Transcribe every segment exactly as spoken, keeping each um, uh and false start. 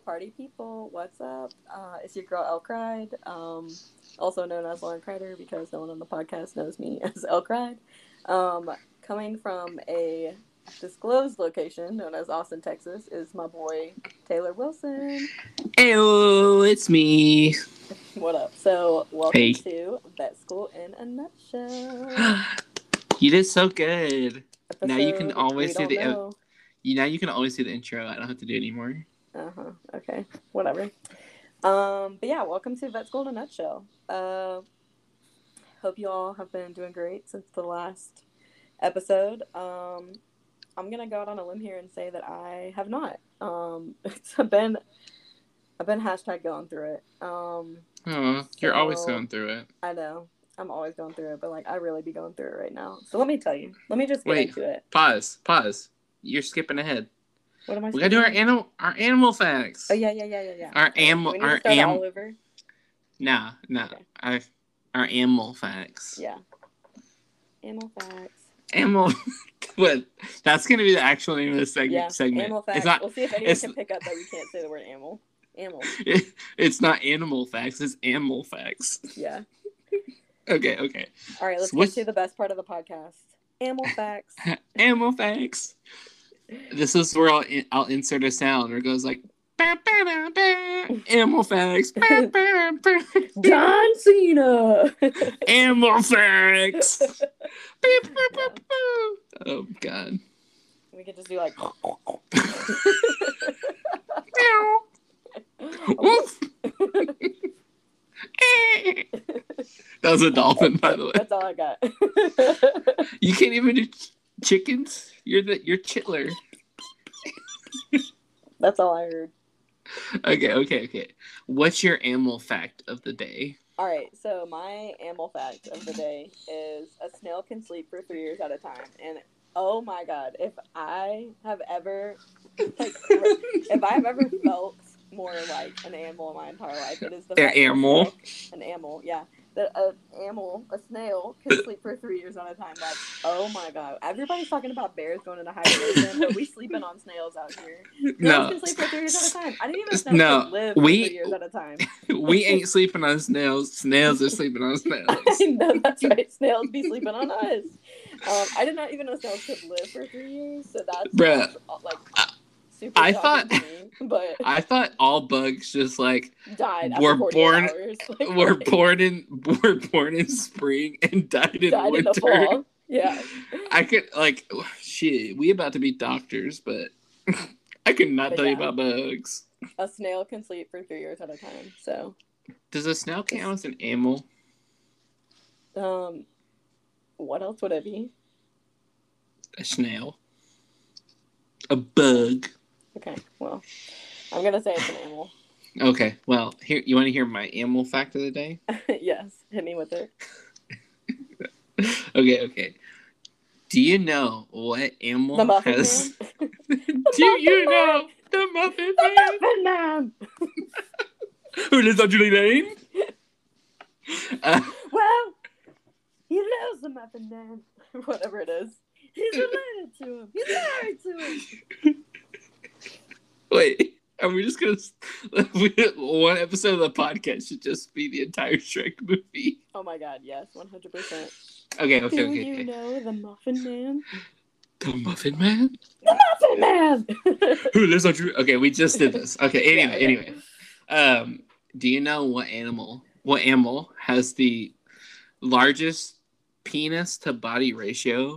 party people, what's up? Uh, it's your girl Elk Ride, um, also known as Lauren Crider because no one on the podcast knows me as Elk Ride. Um, coming from a disclosed location known as Austin, Texas, is my boy Taylor Wilson. Hello, it's me. What up? So, welcome Hey. to Vet School in a Nutshell. You did so good. Episode, now you can always we do don't the. know. Uh, you now you can always do the intro. I don't have to do it anymore. Uh huh. Okay. Whatever. Um. But yeah, welcome to Vet School in a Nutshell. Uh. Hope you all have been doing great since the last episode. Um. I'm gonna go out on a limb here and say that I have not. Um. It's been. I've been hashtag going through it. Um. Oh, you're so, always going through it. I know. I'm always going through it, but like I really be going through it right now. So let me tell you. Let me just get Wait, into it. Pause. Pause. You're skipping ahead. What am I? We gotta do our doing? animal our animal facts. Oh yeah, yeah, yeah, yeah, yeah. Our okay. animal Do we need our to start am- all over. Nah, nah. Okay. Our our animal facts. Yeah. Animal facts. Animal. What? That's gonna be the actual name of the segment. Yeah. Segment. Animal facts. It's not. We'll see if anyone it's, can pick up that we can't say the word animal. Animal. It, it's not animal facts. It's animal facts. Yeah. Okay. Okay. All right. Let's So get what's- to the best part of the podcast. Animal facts. Animal facts. This is where I'll, I'll insert a sound where it goes like, bah, bah, bah, bah. Animal facts. Bah, bah, bah. John Cena. Animal facts. Beep, boop, boop, boop. Oh, God. We could just do like. Woof. That was a dolphin, by the way. That's all I got. You can't even do ch- chickens. You're the you're Chitler. That's all I heard. Okay, okay, okay. What's your animal fact of the day? All right, so my animal fact of the day is a snail can sleep for three years at a time, and oh my god, if I have ever, like, if I have ever felt more like an animal in my entire life, it is the They're fact that, animal. like, an animal, yeah. That an animal, a snail, can sleep for three years at a time. Like, oh my god. Everybody's talking about bears going into hibernation, but we sleeping on snails out here. Snails No. can sleep for three years at a time. I didn't even know snails No, could live for we- three years at a time. We ain't sleeping on snails. Snails are sleeping on snails. I know, that's right. Snails be sleeping on us. Um, I did not even know snails could live for three years, so that's Bruh. like super I shocking thought- to me, but I thought all bugs just like died after were forty-eight born- hours. Like, were like, born in were born in spring and died in died in winter. the fall. Yeah. I could like shit. We about to be doctors, but I could not But tell you yeah. about bugs. A snail can sleep for three years at a time. So, Does a snail count as an animal? um, what else would it be? A snail. A bug. Okay, well, I'm gonna say it's an animal. Okay, well, here you want to hear my animal fact of the day? Yes, hit me with it. Okay, okay. Do you know what animal The Muffin has? Man. Do you know the Muffin Man? Muffin Man. Who lives on Julie Lane? Uh, Well, he loves the Muffin Man. Whatever it is. He's related to him. He's married to him. wait, are we just gonna? One episode of the podcast should just be the entire Shrek movie. Oh my god, yes, one hundred percent. Okay, okay, Do okay. you okay. know the Muffin Man? The Muffin Man? The Muffin Man! Who lives on Julie? Okay, we just did this. Okay, anyway, Yeah, anyway. Um, do you know what animal? What animal has the largest penis to body ratio?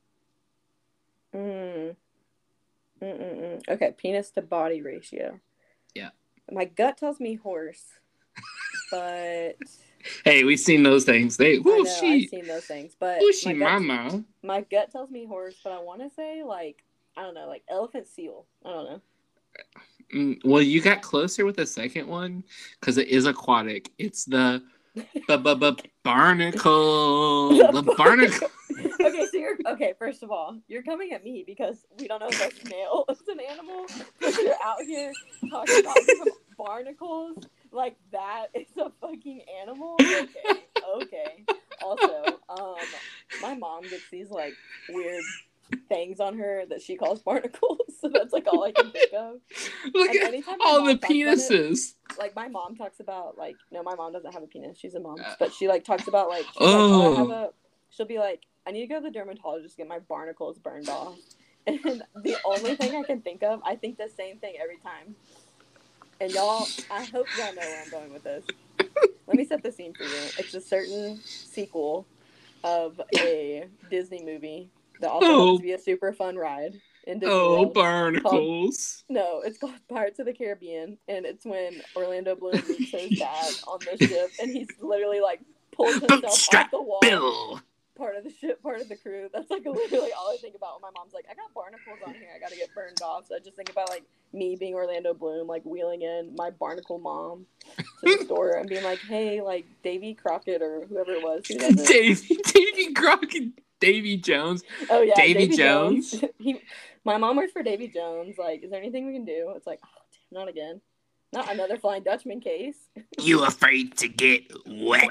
Mm. Mm-mm-mm. Okay, penis to body ratio. Yeah. My gut tells me horse, but Hey, we've seen those things. They I who know she I've seen those things. But who she my gut, mama? my gut tells me horse, but I want to say like I don't know, like elephant seal. I don't know. Mm, well, you got closer with the second one because it is aquatic. It's the the bu- bu- barnacle. The barnacle. Okay, so you're okay. First of all, you're coming at me because we don't know if a snail is an animal. But you're out here talking about some barnacles like that is a fucking animal. Okay, okay. Also, um, my mom gets these like weird things on her that she calls barnacles. So that's like all I can think of. Look And at anytime my all mom the talks about it, penises. like my mom talks about like no, my mom doesn't have a penis. She's a mom, Uh, but she like talks about like she's like, oh, I have Oh, a. She'll be like, I need to go to the dermatologist to get my barnacles burned off. And the only thing I can think of, I think the same thing every time. And y'all, I hope y'all know where I'm going with this. Let me set the scene for you. It's a certain sequel of a Disney movie that also happens oh, to be a super fun ride in Disney oh, World. Called barnacles. no, it's called Pirates of the Caribbean, and it's when Orlando Bloom meets his dad on the ship, and he's literally like pulls himself Bootstrap off the wall. Bill. Part of the ship, part of the crew. That's like literally all I think about when my mom's like, I got barnacles on here, I gotta get burned off. So I just think about like me being Orlando Bloom, like wheeling in my barnacle mom to the store and being like, hey, like Davy Crockett or whoever it was. Who does it? Davy, Davy Crockett, Davy Jones. Oh yeah, Davy Davy Jones. Jones. he, my mom works for Davy Jones. Like, is there anything we can do? It's like, oh, damn, not again. Not another Flying Dutchman case. You afraid to get wet?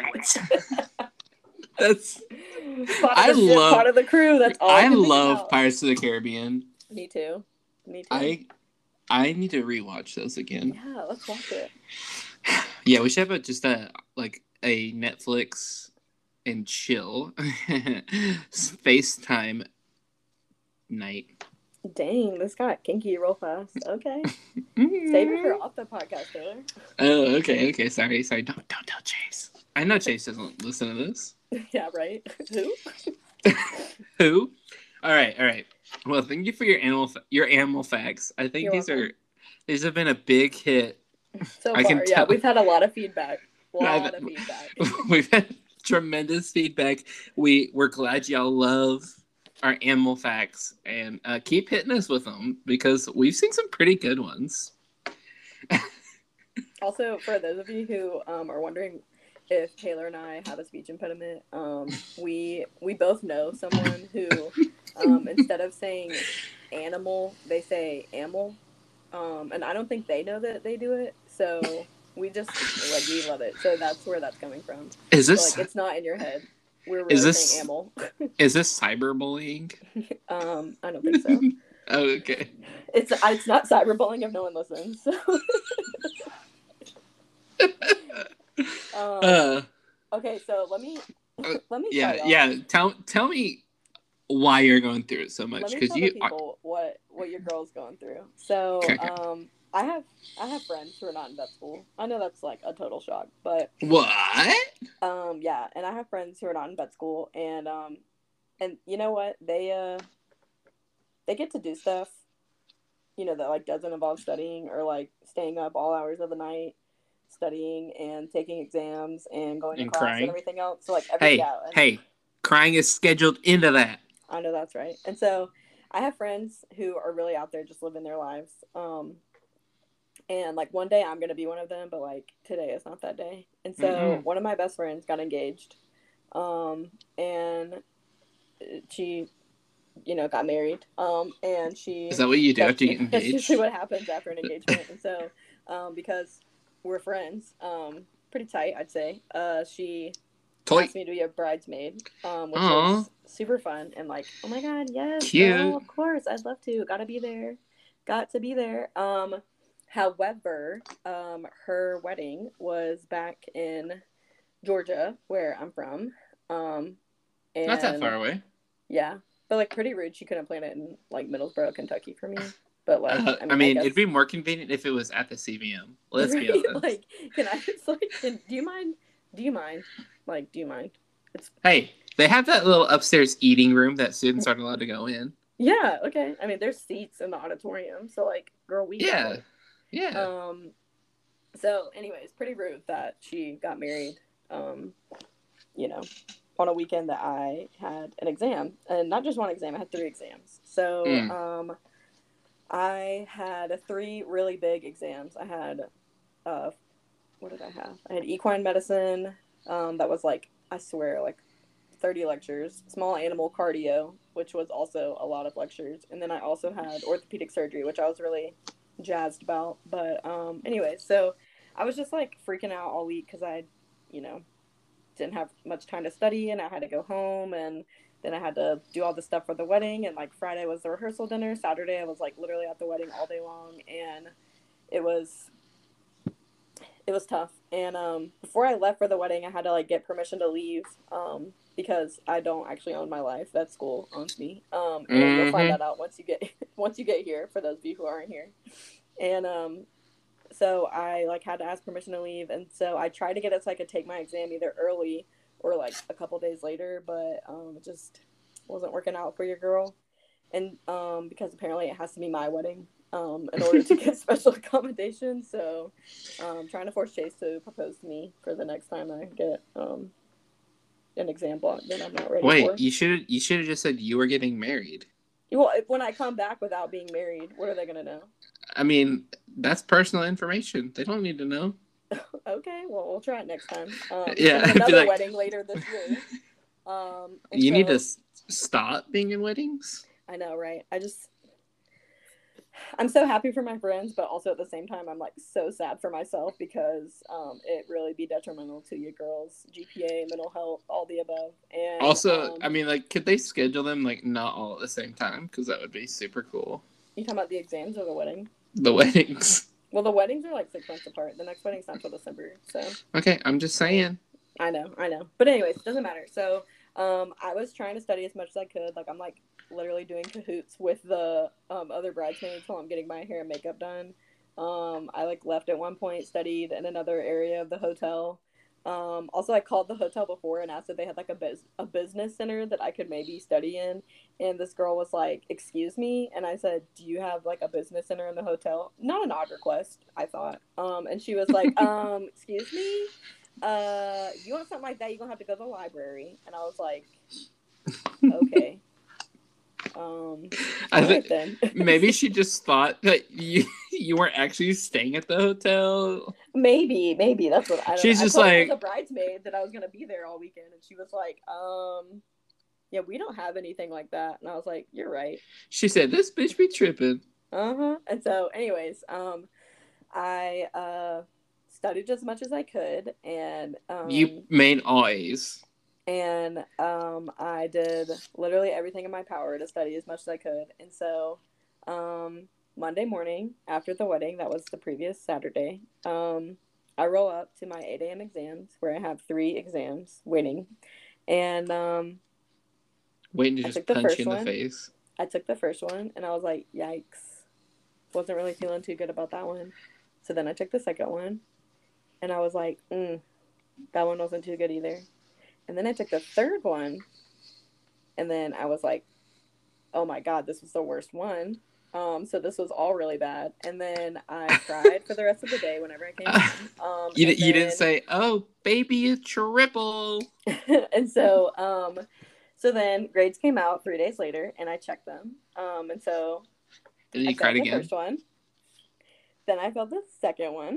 That's. Part of I the ship, love. part of the crew. That's all I, I can think love about. Pirates of the Caribbean. Me too. Me too. I I need to rewatch those again. Yeah, let's watch it. Yeah, we should have a, just a like a Netflix and chill FaceTime night. Dang, this got kinky real fast. Okay. Save it for off the podcast, Taylor. Oh, okay, okay. Sorry, sorry. Don't don't tell Chase. I know Chase doesn't listen to this. Yeah, right. Who? Who? All right, all right. Well, thank you for your animal fa- your animal facts. I think You're these welcome. are these have been a big hit. So I far, can yeah, tell. we've had a lot of feedback. A I've- lot of feedback. We've had tremendous feedback. We we're glad y'all love our animal facts and uh, keep hitting us with them because we've seen some pretty good ones. Also, for those of you who um, are wondering if Taylor and I have a speech impediment, um, we we both know someone who, um, instead of saying animal, they say amel, um, and I don't think they know that they do it. So we just like we love it. So that's where that's coming from. Is So, this like it's not in your head. We're really is this saying amel. is this cyberbullying? um, I don't think so. Oh, okay. It's it's not cyberbullying if no one listens. So. um, Uh, okay, so let me uh, let me yeah, tell y'all. yeah. Tell tell me why you're going through it so much Let me because tell you. the people what what your girl's going through. So, Okay, okay. um, I have I have friends who are not in vet school. I know that's like a total shock, but What? um, yeah, and I have friends who are not in vet school, and um, and you know what? They uh, they get to do stuff, you know, that like doesn't involve studying or like staying up all hours of the night studying and taking exams and going And to class crying. and everything else. So like every Hey, yeah, and hey, crying is scheduled into that. I know that's right. And so I have friends who are really out there just living their lives. Um, and like one day I'm gonna be one of them, but like today is not that day. And so Mm-mm. one of my best friends got engaged, um, and she, you know, got married. Um, and she Is that what you do that's, after you get that's engaged? usually what happens after an engagement. And so, um, because we're friends, um, pretty tight, I'd say. Uh, she Toy. asked me to be a bridesmaid, um, which Aw. was super fun and like, oh my god, yes, Cute. girl, of course, I'd love to. Gotta be there. Got to be there. Um, however, um, her wedding was back in Georgia, where I'm from. Um, and Not that far away. yeah, but like pretty rude. She couldn't plan it in like Middlesbrough, Kentucky for me. But like, Uh, I mean, I mean, I guess... it'd be more convenient if it was at the C V M. Let's be Right? honest. Like, can I just like, can, do you mind? Do you mind? Like, do you mind? It's Hey, they have that little upstairs eating room that students aren't allowed to go in. yeah, okay. I mean, there's seats in the auditorium, so like, girl, we got Yeah, it. yeah. Um. So, anyways, pretty rude that she got married. Um, you know, on a weekend that I had an exam, and not just one exam. I had three exams. So, Mm. um, I had three really big exams. I had, uh, what did I have? I had equine medicine. Um, that was like, I swear, like thirty lectures. Small animal cardio, which was also a lot of lectures. And then I also had orthopedic surgery, which I was really jazzed about. But um, anyway, so I was just like freaking out all week because I, you know, didn't have much time to study, and I had to go home, and then I had to do all the stuff for the wedding, and like Friday was the rehearsal dinner. Saturday I was like literally at the wedding all day long, and it was it was tough. And um, before I left for the wedding, I had to like get permission to leave um, because I don't actually own my life. That school owns me, um, and mm-hmm. You'll find that out once you get once you get here. For those of you who aren't here, and um, so I like had to ask permission to leave, and so I tried to get it so I could take my exam either early or like a couple days later, but um, it just wasn't working out for your girl, and um, because apparently it has to be my wedding. Um, in order to get special accommodations. So I'm um, trying to force Chase to propose to me for the next time I get um, an exam block that I'm not ready Wait, for. Wait, you should you should have just said you were getting married. Well, if, when I come back without being married, what are they going to know? I mean, that's personal information. They don't need to know. Okay, well, we'll try it next time. Um, yeah, another like, wedding later this year. Um, you so, need to stop being in weddings? I know, right? I just... I'm so happy for my friends, but also at the same time, I'm like so sad for myself because um, it really be detrimental to your girls' G P A, mental health, all the above. And also, um, I mean, like, could they schedule them like not all at the same time? Because that would be super cool. You talking about the exams or the wedding? The weddings. Well, the weddings are like six months apart. The next wedding's not until December, so. Okay, I'm just saying. I know, I know, but anyways, it doesn't matter. So, um, I was trying to study as much as I could. Like, I'm like. literally doing cahoots with the um, other bridesmaids while I'm getting my hair and makeup done. Um, I like left at one point, studied in another area of the hotel. Um, also, I called the hotel before and asked if they had like a, biz- a business center that I could maybe study in. And this girl was like, excuse me. And I said, do you have like a business center in the hotel? Not an odd request, I thought. Um, and she was like, um, excuse me? Uh, you want something like that, you're going to have to go to the library. And I was like, okay. Um, I think then. Maybe she just thought that you you weren't actually staying at the hotel. Maybe, maybe that's what I don't She's know. just I told like her I was a bridesmaid that I was gonna be there all weekend, and she was like, "Um, yeah, we don't have anything like that." And I was like, "You're right." She said, "This bitch be tripping." Uh huh. And so, anyways, um, I uh studied as much as I could, and um, you made all A's. And um, I did literally everything in my power to study as much as I could. And so um, Monday morning after the wedding, that was the previous Saturday, um, I roll up to my eight a.m. exams where I have three exams waiting. And um, waiting to just punch you in the face. I took the first one and I was like, yikes. Wasn't really feeling too good about that one. So then I took the second one and I was like, mm, that one wasn't too good either. And then I took the third one, and then I was like, oh my God, this was the worst one. Um, so this was all really bad. And then I cried for the rest of the day whenever I came home. Um, you, then... you didn't say, oh, baby, a triple. and so, um, so then grades came out three days later, and I checked them. Um, and so and you I cried failed again? the first one. Then I failed the second one.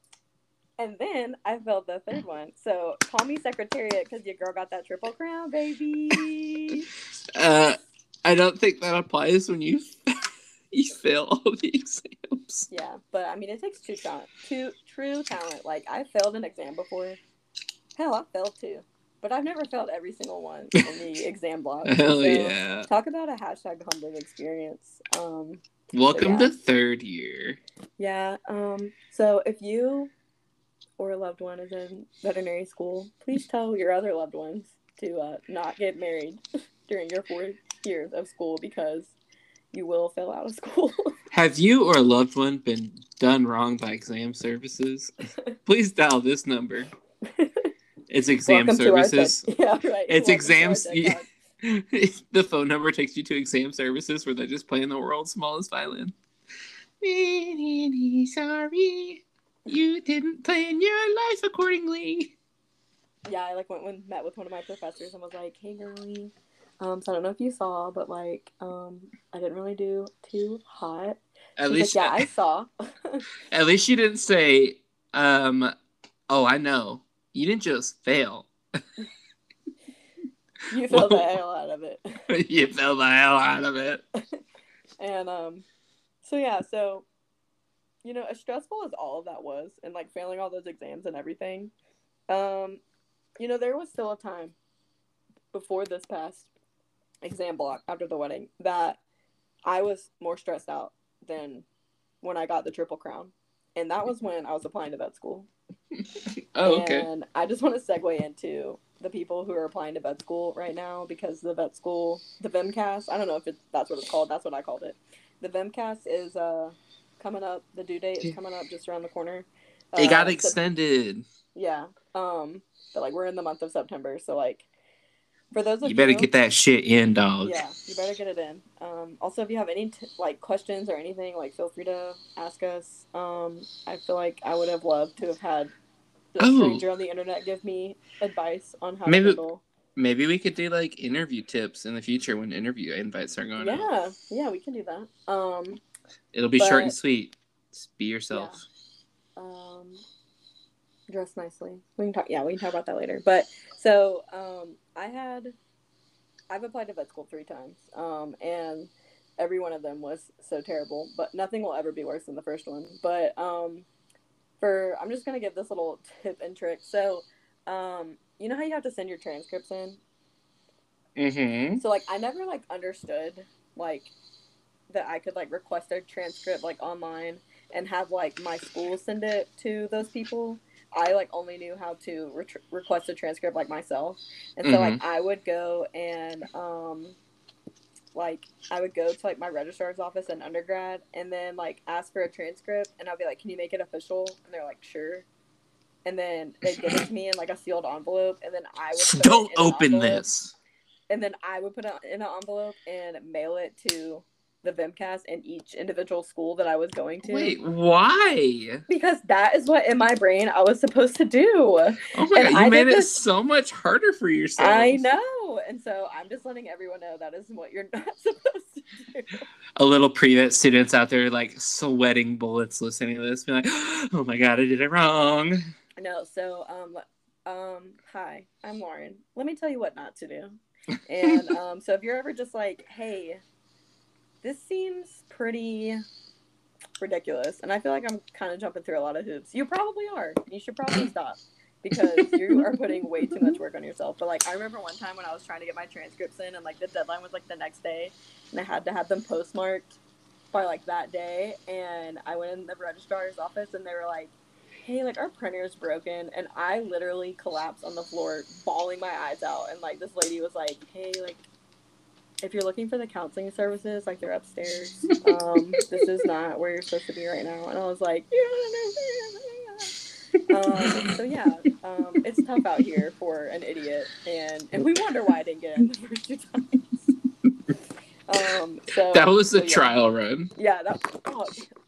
And then I failed the third one. So call me Secretariat because your girl got that triple crown, baby. uh, I don't think that applies when you you fail all the exams. Yeah, but I mean, it takes true talent. True, true talent. Like, I failed an exam before. Hell, I failed too. But I've never failed every single one in the exam block. Hell so, yeah. Talk about a hashtag humbling experience. Um, Welcome yeah. to third year. Yeah. Um. So if you... or a loved one is in veterinary school, please tell your other loved ones to uh, not get married during your four years of school because you will fail out of school. Have you or a loved one been done wrong by exam services? Please dial this number. It's exam Welcome services. To our tech- yeah, right. It's Welcome exams. To the phone number takes you to exam services where they're just playing the world's smallest violin. Really sorry. You didn't plan your life accordingly. Yeah, I like went and met with one of my professors and was like, "Hey, girlie, um, so I don't know if you saw, but like, um, I didn't really do too hot." At She's least, like, yeah, I saw. At least you didn't say, um, "Oh, I know, you didn't just fail. You failed the hell out of it. You failed the hell out of it." And um, so yeah, so. You know, as stressful as all of that was, and like failing all those exams and everything, um, You know, there was still a time before this past exam block after the wedding that I was more stressed out than when I got the Triple Crown. And that was when I was applying to vet school. Oh, okay. And I just want to segue into the people who are applying to vet school right now, because the vet school, the VEMCAS, I don't know if it, that's what it's called. That's what I called it. The VEMCAS is uh, coming up. The due date is coming up just around the corner. It got uh, extended. So, yeah. Um, but, like, we're in the month of September. So, like, for those of you better you, get that shit in, dog. Yeah, you better get it in. Um, also, if you have any t- like questions or anything, like feel free to ask us. Um, I feel like I would have loved to have had a Oh. stranger on the internet give me advice on how maybe, to handle. Maybe we could do like interview tips in the future when interview invites are going yeah, out. Yeah, yeah, we can do that. Um, It'll be but, short and sweet. Just be yourself. Yeah. Um, dress nicely. We can talk. Yeah, we can talk about that later. But so um, I had. I've applied to vet school three times, um, and every one of them was so terrible. But nothing will ever be worse than the first one. But um, for I'm just gonna give this little tip and trick. So, um, you know how you have to send your transcripts in? Mm-hmm. So like I never like understood like that I could like request a transcript like online and have like my school send it to those people. I like only knew how to re- request a transcript like myself, and so mm-hmm. like I would go and um like I would go to like my registrar's office in undergrad and then like ask for a transcript, and I'd be like, can you make it official? And they're like, sure. And then they'd give it to me in like a sealed envelope, and then I would put don't it in open an this and then I would put it in an envelope and mail it to the VEMCAS in each individual school that I was going to. Wait, why? Because that is what in my brain I was supposed to do. Oh my and god, you I made it this... so much harder for yourself. I know. And so I'm just letting everyone know that is what you're not supposed to do. A little pre-vet students out there like sweating bullets listening to this, be like, oh my god, I did it wrong. No, so um um hi, I'm Lauren. Let me tell you what not to do. And um so if you're ever just like, hey, this seems pretty ridiculous, and I feel like I'm kind of jumping through a lot of hoops. You probably are. You should probably stop, because you are putting way too much work on yourself. But, like, I remember one time when I was trying to get my transcripts in, and, like, the deadline was, like, the next day, and I had to have them postmarked by, like, that day, and I went in the registrar's office, and they were like, hey, like, our printer's broken, and I literally collapsed on the floor, bawling my eyes out, and, like, this lady was like, hey, like, if you're looking for the counseling services, like, they're upstairs. Um, this is not where you're supposed to be right now. And I was like, you don't understand. Um, so, yeah, um, it's tough out here for an idiot. And, and we wonder why I didn't get in the first two times. Um, so, that was a so, yeah. trial run. Yeah. That, oh,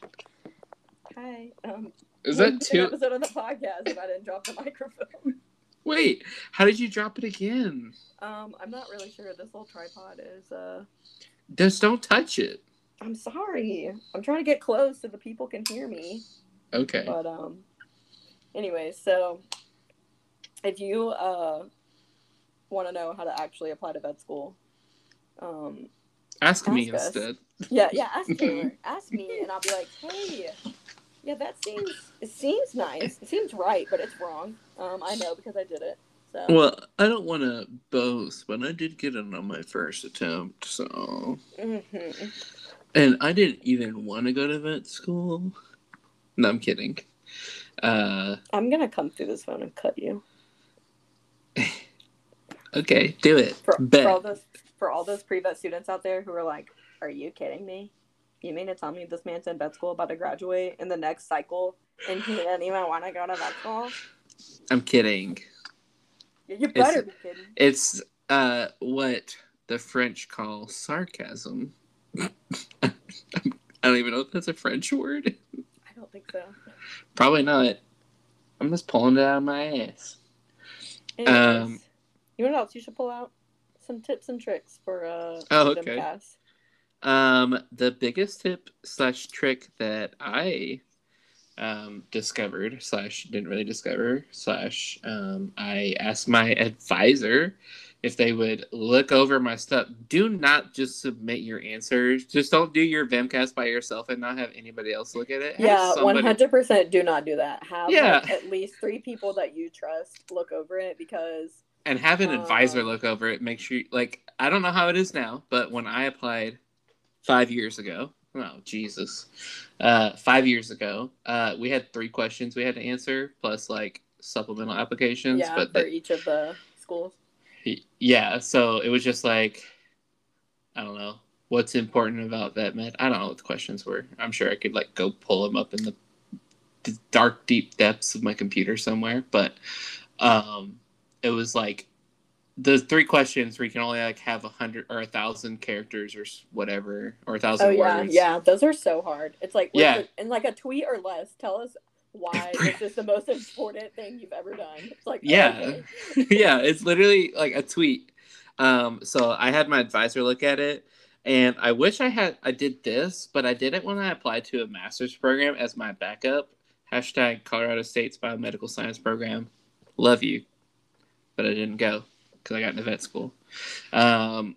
hi. Um, is that two? episode of the podcast if I didn't drop the microphone. Wait, how did you drop it again? Um, I'm not really sure. This little tripod is, uh... Just don't touch it. I'm sorry. I'm trying to get close so the people can hear me. Okay. But, um... anyways, so... if you, uh... want to know how to actually apply to vet school, um... Ask, ask me us. instead. Yeah, yeah, ask Taylor. Ask me, and I'll be like, hey... yeah, that seems... it seems nice. It seems right, but it's wrong. Um, I know because I did it. So. Well, I don't want to boast, but I did get it on my first attempt, so... Mm-hmm. And I didn't even want to go to vet school. No, I'm kidding. Uh, I'm going to come through this phone and cut you. Okay, do it. For, for, all those, for all those pre-vet students out there who are like, are you kidding me? You mean to tell me this man's in vet school about to graduate in the next cycle and he didn't even want to go to vet school? I'm kidding. You better it's, be kidding. It's uh, what the French call sarcasm. I don't even know if that's a French word. I don't think so. Probably not. I'm just pulling it out of my ass. Anyways, um, you know what else you should pull out? Some tips and tricks for uh, oh, okay. VEMCAS. Um, the biggest tip slash trick that I um, discovered slash didn't really discover slash um, I asked my advisor if they would look over my stuff. Do not just submit your answers. Just don't do your VEMCAS by yourself and not have anybody else look at it. Have Yeah, somebody... one hundred percent do not do that. Have yeah. like at least three people that you trust look over it, because and have an um, advisor look over it. Make sure, like, I don't know how it is now, but when I applied five years ago, oh Jesus, uh, five years ago, uh, we had three questions we had to answer plus like supplemental applications. Yeah, but for the, each of the schools. Yeah, so it was just like, I don't know what's important about vet med. I don't know what the questions were. I'm sure I could like go pull them up in the, the dark, deep depths of my computer somewhere, but um, it was like the three questions where you can only like have a hundred or a thousand characters or whatever, or a thousand oh, yeah, words. Yeah, those are so hard. It's like, yeah, the, in like a tweet or less, tell us why this is the most important thing you've ever done. It's like, yeah, okay. yeah, it's literally like a tweet. Um, so I had my advisor look at it, and I wish I had I did this, but I did it when I applied to a master's program as my backup. Hashtag Colorado State's biomedical science program. Love you, but I didn't go because I got into vet school. Um,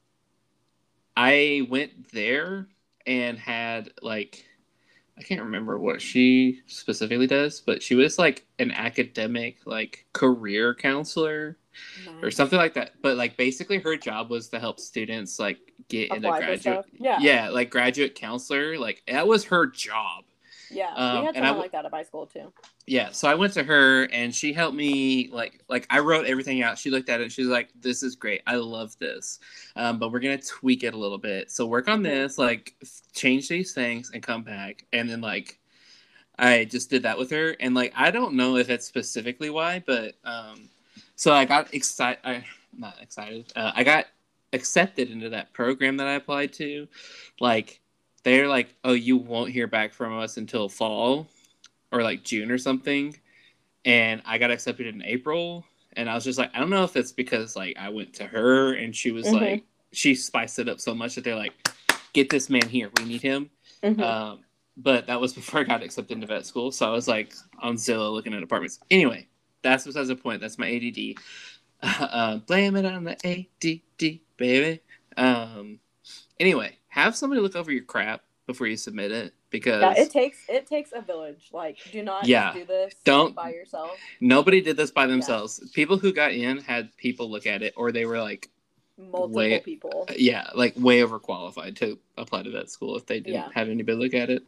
I went there and had like, I can't remember what she specifically does, but she was like an academic, like career counselor nice. Or something like that. But like basically her job was to help students like get Apply into graduate. Yeah. Yeah. Like graduate counselor. Like that was her job. Yeah. Um, we had someone like that at my school too. Yeah. So I went to her and she helped me like, like I wrote everything out. She looked at it and she's like, this is great. I love this. Um, but we're going to tweak it a little bit. So work on this, like change these things and come back. And then like, I just did that with her. And like, I don't know if it's specifically why, but, um, so I got excited, I not excited. Uh, I got accepted into that program that I applied to. Like, they're like, oh, you won't hear back from us until fall or like June or something. And I got accepted in April. And I was just like, I don't know if it's because like I went to her and she was mm-hmm. like, she spiced it up so much that they're like, get this man here. We need him. Mm-hmm. Um, but that was before I got accepted into vet school. So I was like on Zillow looking at apartments. Anyway, that's besides the point. That's my A D D. Uh, blame it on the A D D, baby. Um, anyway, have somebody look over your crap before you submit it, because yeah, it takes it takes a village. Like, do not yeah, just do this don't by yourself. Nobody did this by themselves. Yeah. People who got in had people look at it, or they were like multiple way, people. Yeah, like way overqualified to apply to vet school if they didn't yeah. have anybody look at it.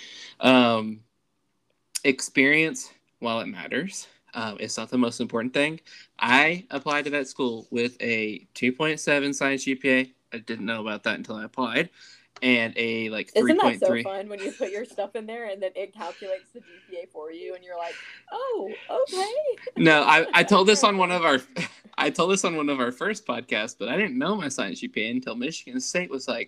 Um, experience, while it matters, um, it's not the most important thing. I applied to vet school with a two point seven science G P A. I didn't know about that until I applied. And a like three point three. Isn't that so fun when you put your stuff in there and then it calculates the G P A for you and you're like, oh, okay. No, I, I told this on one of our I told this on one of our first podcasts, but I didn't know my science G P A until Michigan State was like,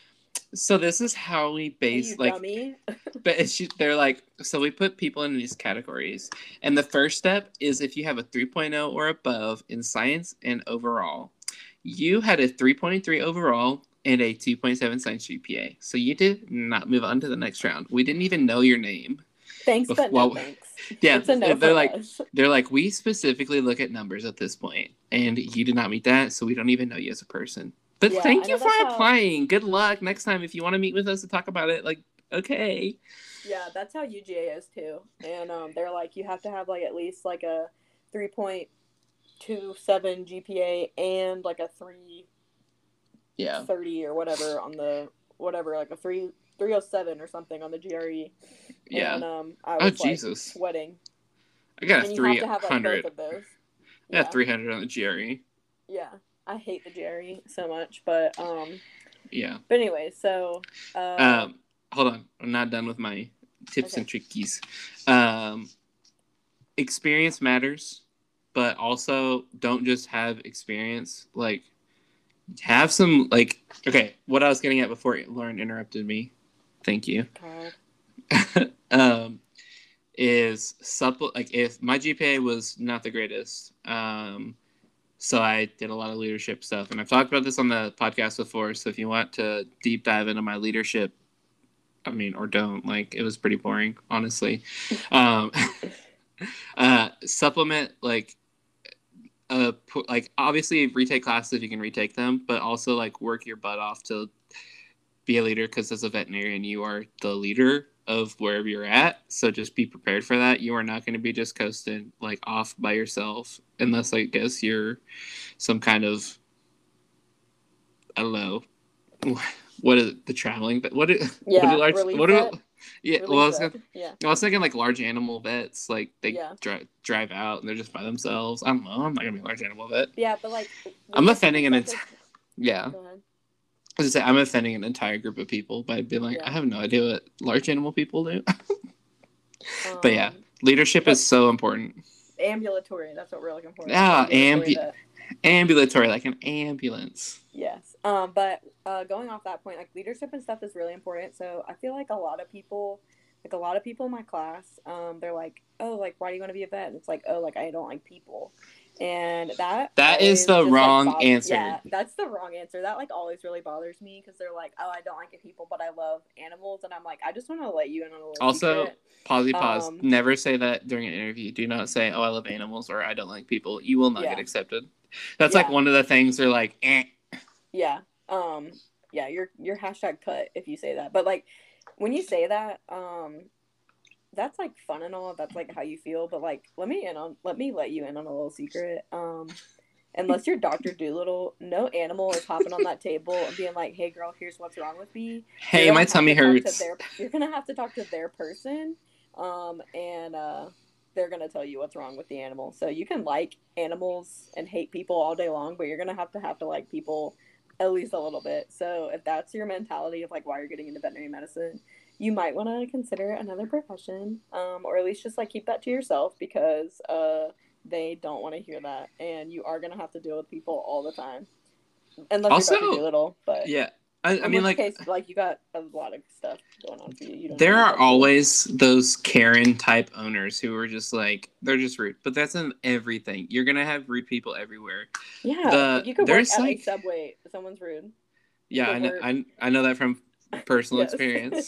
so this is how we base you like dummy? But it's, they're like, so we put people in these categories. And the first step is if you have a three point oh or above in science and overall. You had a three point three overall and a two point seven science G P A. So you did not move on to the next round. We didn't even know your name. Thanks, before, but no thanks. Yeah, it's a no they're like us. they're like, we specifically look at numbers at this point, and you did not meet that, so we don't even know you as a person. But yeah, thank you for applying. How... Good luck next time if you want to meet with us to talk about it. Like, okay. Yeah, that's how U G A is too. And um, they're like, you have to have like at least like a three point two seven G P A and like a three. Yeah. thirty or whatever on the whatever like a three three oh seven or something on the G R E. Yeah. And um, I was oh like, Jesus, sweating. I got a three hundred. Have, like, both of those. Yeah, three hundred on the G R E. Yeah, I hate the G R E so much, but um. Yeah. But anyway, so. Uh, um, hold on, I'm not done with my tips okay. and trickies. Um, experience matters, but also don't just have experience. Like, have some, like, okay, what I was getting at before Lauren interrupted me, thank you, um, is supple, like, if my G P A was not the greatest, um, so I did a lot of leadership stuff, and I've talked about this on the podcast before, so if you want to deep dive into my leadership, I mean, or don't, like, it was pretty boring, honestly, um, uh, supplement, like, uh pu- like obviously retake classes if you can retake them, but also like work your butt off to be a leader, because as a veterinarian you are the leader of wherever you're at. So just be prepared for that. You are not going to be just coasting like off by yourself, unless I guess you're some kind of, I don't know, what is it, the traveling vet? What is, Yeah, what do large relief what do vet. yeah, Relief well, I was vet. gonna, Yeah. I was thinking like large animal vets, like they Yeah. drive drive out and they're just by themselves. I don't know. I'm not gonna be a large animal vet. Yeah, but like I'm leadership offending and an stuff entire is. yeah. Go ahead. I was gonna say I'm offending an entire group of people by being like, I Yeah. have no idea what large animal people do. Um, But yeah, leadership but is so important. ambulatory. That's what we're looking for. Yeah, Ambulatory ambu- vet. ambulatory, like an ambulance. Yes. Um, but uh, going off that point, like leadership and stuff is really important. So I feel like a lot of people, like a lot of people in my class, um, they're like, oh, like why do you want to be a vet? And it's like, oh, like I don't like people, and that That is always the just wrong like bo- answer. Yeah, that's the wrong answer. That like always really bothers me because they're like, oh, I don't like people, but I love animals, and I'm like, I just want to let you in on a little Also, secret. pause, pause. Um, Never say that during an interview. Do not say, oh, I love animals or I don't like people. You will not yeah. get accepted. That's Yeah. like one of the things they're like, eh. Yeah. Um, yeah, you're you're hashtag cut if you say that. But like when you say that, um, that's like fun and all. That's like how you feel. But like let me in on let me let you in on a little secret. Um, unless you're Doctor Doolittle, no animal is hopping on that table and being like, "Hey, girl, here's what's wrong with me." Hey, my tummy hurts. Their, you're gonna have to talk to their person, um, and uh, they're gonna tell you what's wrong with the animal. So you can like animals and hate people all day long, but you're gonna have to have to like people at least a little bit. So if that's your mentality of like why you're getting into veterinary medicine, you might want to consider another profession, um, or at least just like keep that to yourself because uh, they don't want to hear that, and you are gonna have to deal with people all the time, unless Also, you're Doctor Doolittle. But yeah, I, I in mean, which like, case, like you got a lot of stuff going on for you. You don't there need are that shit. always those Karen type owners who are just like, they're just rude. But that's in everything. You're gonna have rude people everywhere. Yeah, The like you could work there's at like a Subway. Someone's rude. You yeah, could I know, work- I, I know that from personal Yes. experience.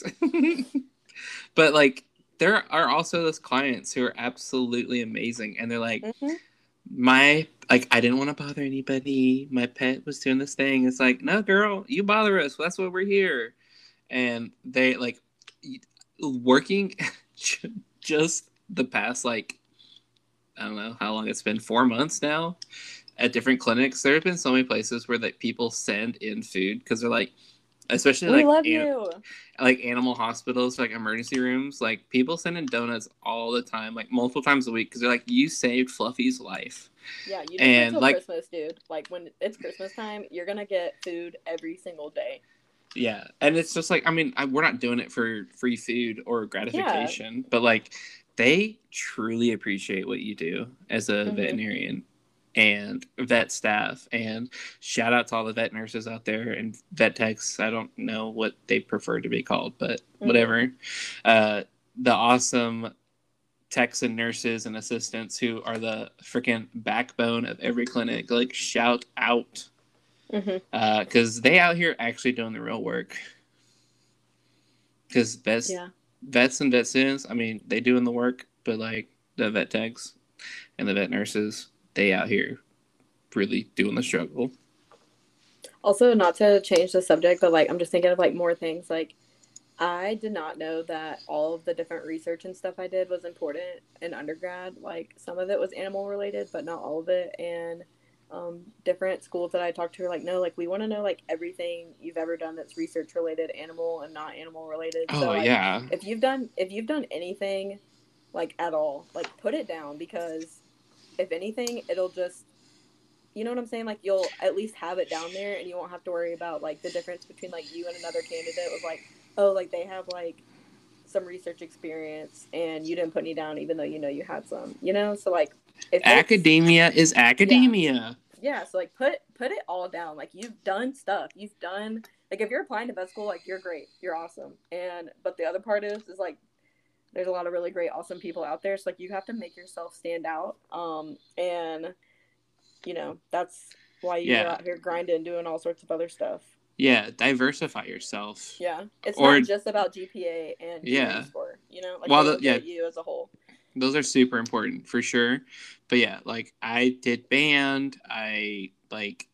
But like, there are also those clients who are absolutely amazing, and they're like, Mhm. my like, I didn't want to bother anybody. My pet was doing this thing. It's like, no, girl, you bother us. That's why we're here. And they like working just the past like I don't know how long it's been, four months now at different clinics. There have been so many places where like people send in food because they're like, especially We like love an- you. like animal hospitals, like emergency rooms, like people send in donuts all the time, like multiple times a week, because they're like, you saved Fluffy's life. Yeah, you don't And, wait till like- Christmas, dude. Like when it's Christmas time, you're gonna get food every single day. Yeah, and it's just like, I mean, I, we're not doing it for free food or gratification, but like they truly appreciate what you do as a Mhm. veterinarian and vet staff. And shout out to all the vet nurses out there and vet techs. I don't know what they prefer to be called, but whatever. Uh, the awesome techs and nurses and assistants who are the freaking backbone of every clinic. Like, shout out. Mhm. Because they out here actually doing the real work. Because vets, Yeah. vets and vet students, I mean, they doing the work, but like the vet techs and the vet nurses, they out here really doing the struggle. Also, not to change the subject, but like I'm just thinking of like more things. Like I did not know that all of the different research and stuff I did was important in undergrad. Like some of it was animal related, but not all of it. And um, different schools that I talked to are like, no, like we want to know like everything you've ever done that's research related, animal and not animal related. Oh, so, like, yeah. If you've done if you've done anything like at all, like put it down because if anything, it'll just you know what I'm saying? Like you'll at least have it down there and you won't have to worry about like the difference between like you and another candidate was like, oh, like they have like some research experience and you didn't put any down even though you know you had some, you know? So like if Academia is academia. Yeah, so like put put it all down. Like you've done stuff. You've done like if you're applying to vet school, like you're great. You're awesome. And but the other part is is like there's a lot of really great, awesome people out there. So like you have to make yourself stand out. Um and you know, that's why you're Yeah. out here grinding, doing all sorts of other stuff. Yeah, diversify yourself. Yeah, it's Or- not just about G P A and Yeah. G R E score. You know, like Well, they the- look yeah. at you as a whole. Those are super important for sure. But yeah, like I did band. I like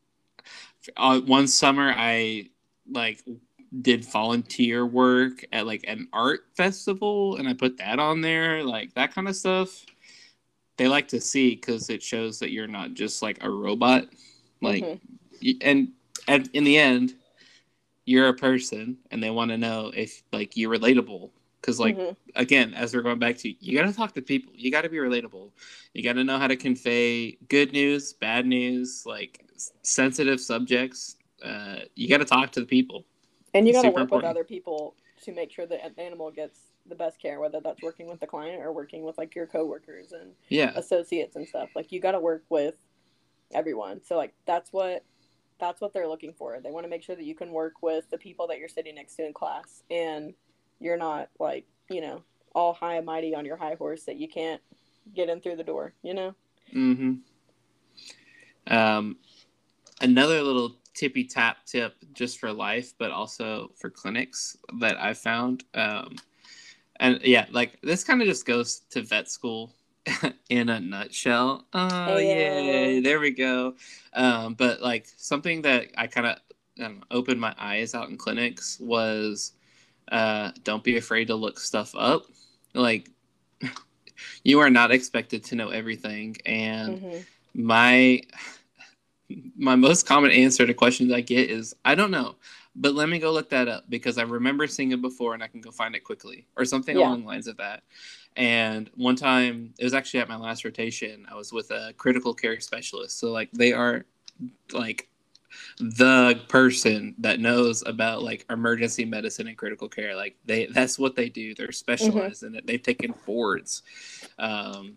uh, one summer I like did volunteer work at like an art festival, and I put that on there, like that kind of stuff. They like to see because it shows that you're not just like a robot, like, mm-hmm. and, and in the end, you're a person, and they want to know if like you're relatable. Because like mm-hmm. again, as we're going back to, you got to talk to people. You got to be relatable. You got to know how to convey good news, bad news, like sensitive subjects. Uh, you got to talk to the people. And you got to work important. with other people to make sure that the animal gets the best care, whether that's working with the client or working with like your coworkers and yeah. associates and stuff. Like you got to work with everyone. So like that's what that's what they're looking for. They want to make sure that you can work with the people that you're sitting next to in class, and you're not like, you know, all high and mighty on your high horse that you can't get in through the door, you know? Mm-hmm. Um, another little tippy tap tip just for life, but also for clinics that I found. Um, and yeah, like this kind of just goes to vet school in a nutshell. Oh, Ayo. Yay. There we go. Um, but like something that I kind of um, opened my eyes out in clinics was uh, don't be afraid to look stuff up. Like you are not expected to know everything. And mm-hmm. my... My most common answer to questions I get is, I don't know, but let me go look that up because I remember seeing it before and I can go find it quickly, or something yeah. along the lines of that. And one time, it was actually at my last rotation, I was with a critical care specialist. So like they are like the person that knows about like emergency medicine and critical care. Like they, that's what they do. They're specialized mm-hmm. in it. They've taken boards. Um,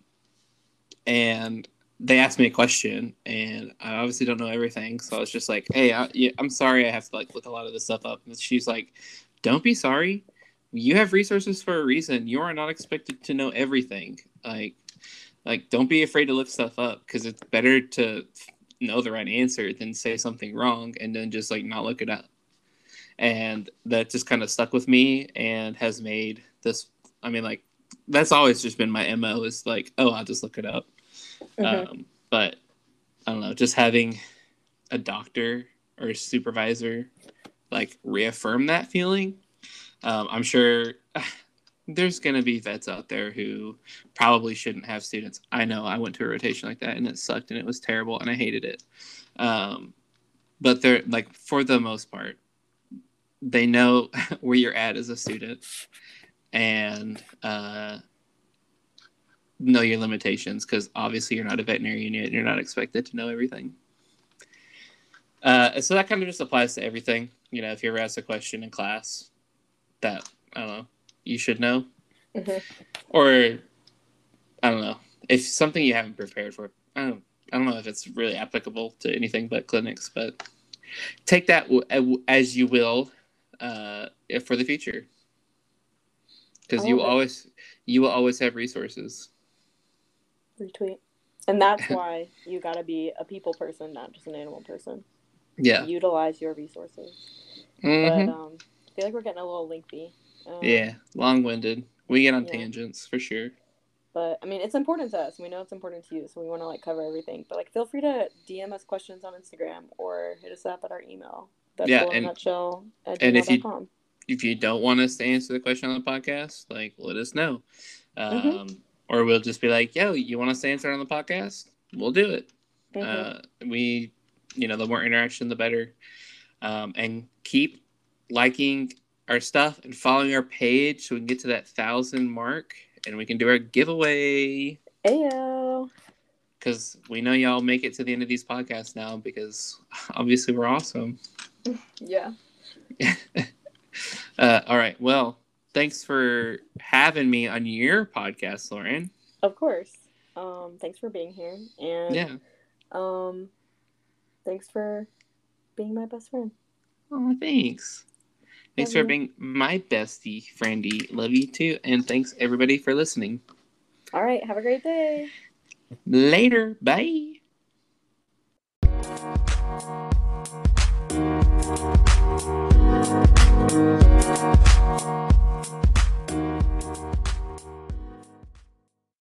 and they asked me a question, and I obviously don't know everything. So I was just like, hey, I, yeah, I'm sorry. I have to like look a lot of this stuff up. And she's like, don't be sorry. You have resources for a reason. You are not expected to know everything. Like, like don't be afraid to look stuff up, because it's better to know the right answer than say something wrong and then just like not look it up. And that just kind of stuck with me and has made this, I mean, like, that's always just been my M O is like, oh, I'll just look it up. Mm-hmm. Um, but I don't know, just having a doctor or a supervisor like reaffirm that feeling. Um, I'm sure there's going to be vets out there who probably shouldn't have students. I know I went to a rotation like that and it sucked and it was terrible and I hated it. Um, but they're like, for the most part, they know where you're at as a student and, uh, know your limitations, because obviously you're not a veterinarian yet. You're not expected to know everything. Uh, so that kind of just applies to everything. You know, if you ever ask a question in class that, I don't know, you should know. Mm-hmm. Or, I don't know, if something you haven't prepared for, I don't, I don't know if it's really applicable to anything but clinics, but take that w- as you will uh, for the future. Because you will always, you will always have resources. Retweet. And that's why you got to be a people person, not just an animal person. Yeah. Utilize your resources. Mm-hmm. But um, I feel like we're getting a little lengthy. Um, yeah, long-winded. We get on yeah. tangents for sure. But I mean, it's important to us. We know it's important to you, so we want to like cover everything. But like, feel free to D M us questions on Instagram or hit us up at our email. That's yeah, and, nutshell at and if you if you don't want us to answer the question on the podcast, like let us know. Um, mm-hmm. Or we'll just be like, yo, you want us to answer it on the podcast? We'll do it. Mm-hmm. Uh, we, you know, the more interaction, the better. Um, and keep liking our stuff and following our page so we can get to that thousand mark and we can do our giveaway. Ayo. Because we know y'all make it to the end of these podcasts now because obviously we're awesome. Yeah. uh, all right. Well, thanks for having me on your podcast, Lauren. Of course. Um, thanks for being here. And yeah. Um, thanks for being my best friend. Oh, thanks. Thanks Love for you. being my bestie, friendy. Love you too. And thanks everybody for listening. All right. Have a great day. Later. Bye.